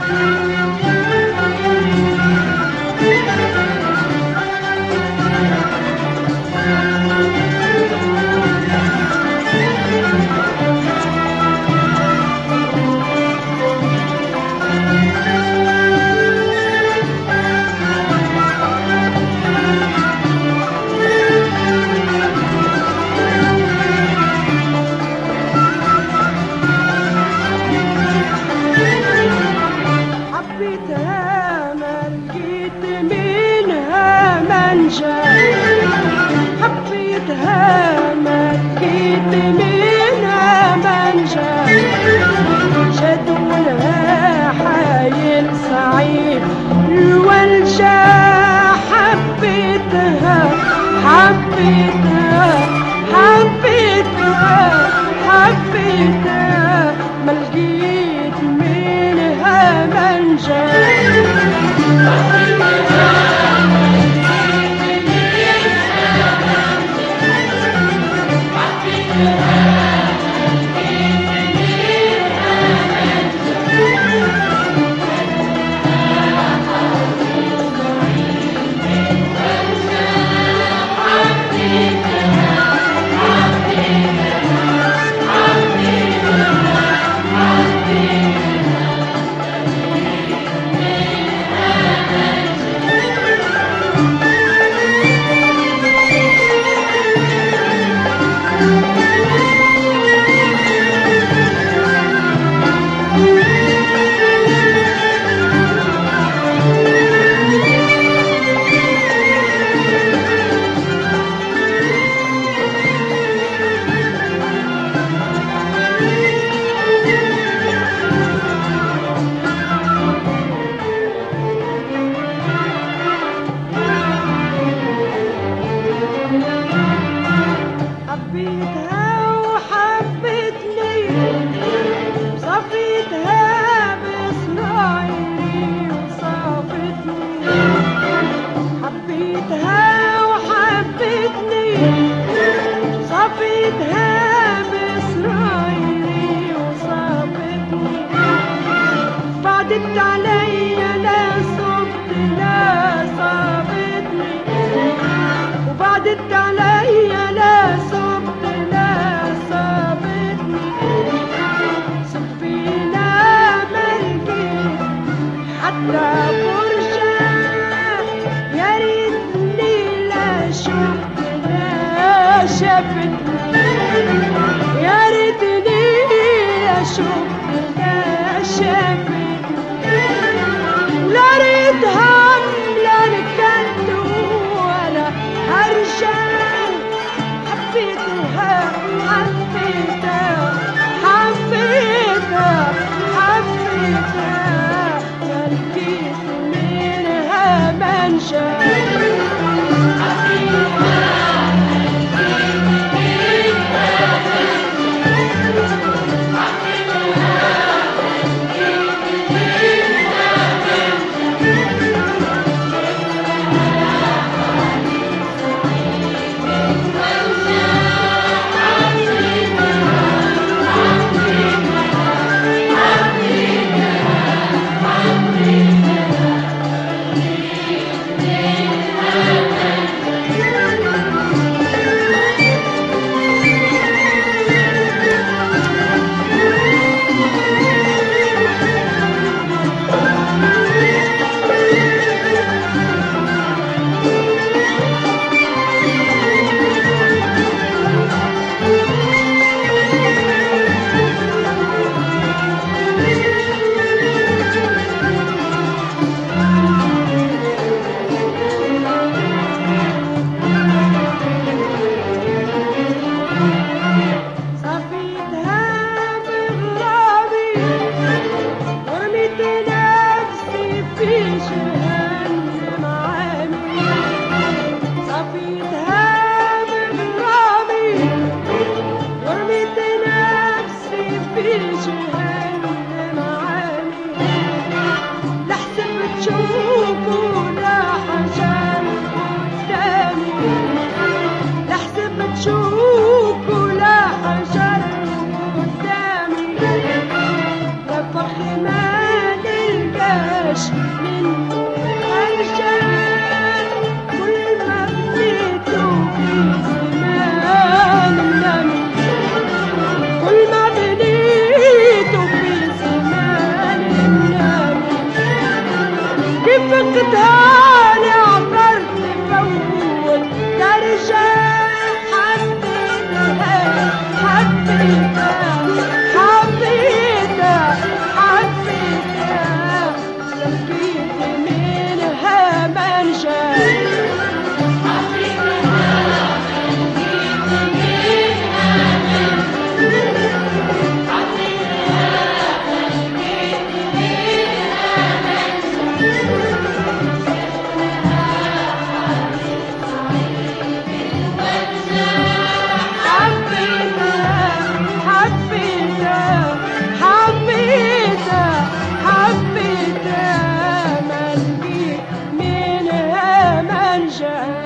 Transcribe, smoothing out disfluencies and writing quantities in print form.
حبيتها ما لقيت منها منجا، شدولها حايل صعيب الولجة. حبيتها حبيتها حبيتها حبيتها ما لقيت منها منجا. حبيتها وحبتني صفيتها بصراعي وصافتني. حبيتها وحبتني صفيتها بصراعي وصافتني. بعدت عليا لا صبت لا صابتني، وبعدت عليا لا صبت لا صابتني. صفينا ملقيت حتى فرشة، يا ريتني لا شفت لا شافتني. يا ريتني لا شفت لا شافتني. لا ريت هم لا نكد ولا هرجة. حبيتها حبيتها حبيتها حبيتها ما لقيت منها منجا. ملهاش منه خرجان كل ما بنيته في زمان النمل كل ما بنيته في زمان النمل كيف قدهالي عبرت فوت ترجع حبيتها حبيتها حبيتها حبيتها لقيت منها منجاي حبيتها ما لقيت منها منجاي